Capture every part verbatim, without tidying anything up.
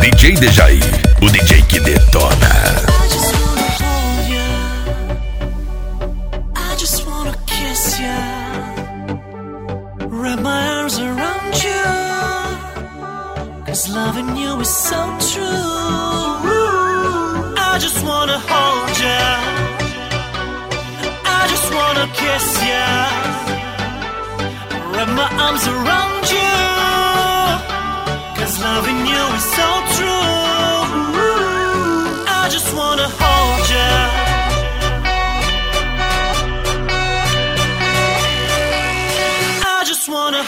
D J Dejaí, o D J que detona. I just wanna hold you, I just wanna kiss you, wrap my arms around you, 'cause loving you is so true. I just wanna hold you, I just wanna kiss you, wrap my arms around you, 'cause loving you is so true. I just wanna hold you, I just wanna.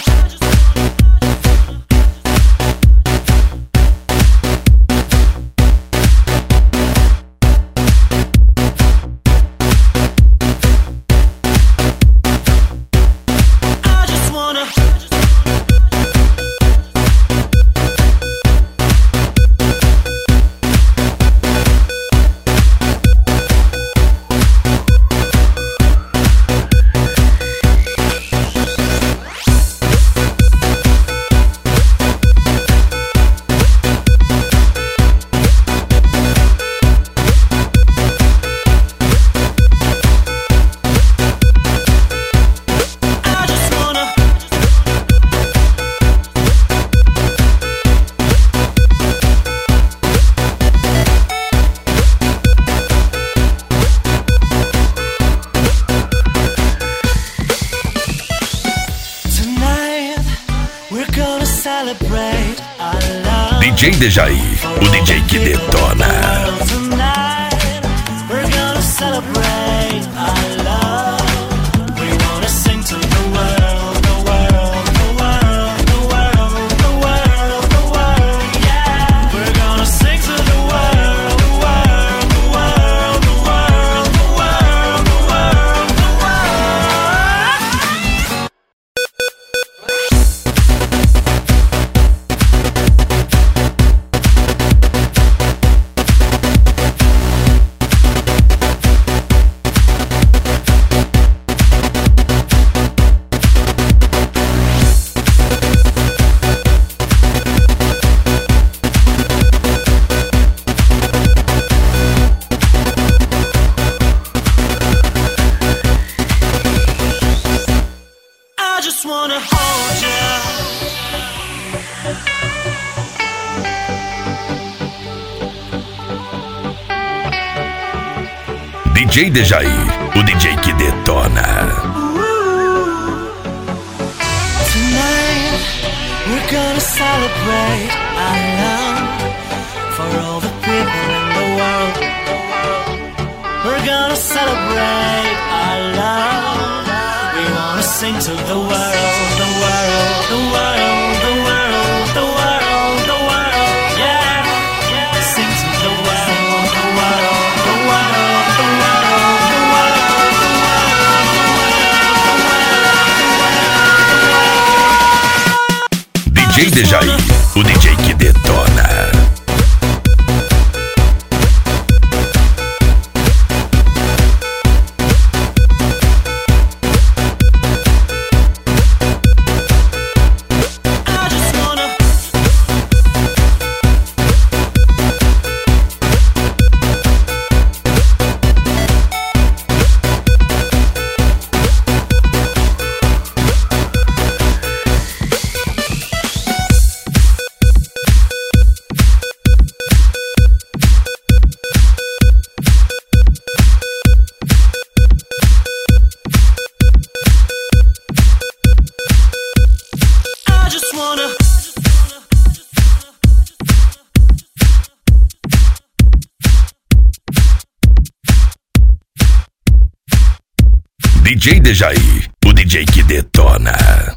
D J Dejaí, o D J que detona. D J Dejaí, o D J que detona. Tonight we're gonna celebrate our love for all the people in the world. We're gonna celebrate our love. We wanna sing to the world, the world, the world, the world, the world, the world. Yeah, yeah. Sing to the world, the world, the world, the world, the world, the world. D J Dejaí, o D J que detona. D J Dejaí, o D J que detona.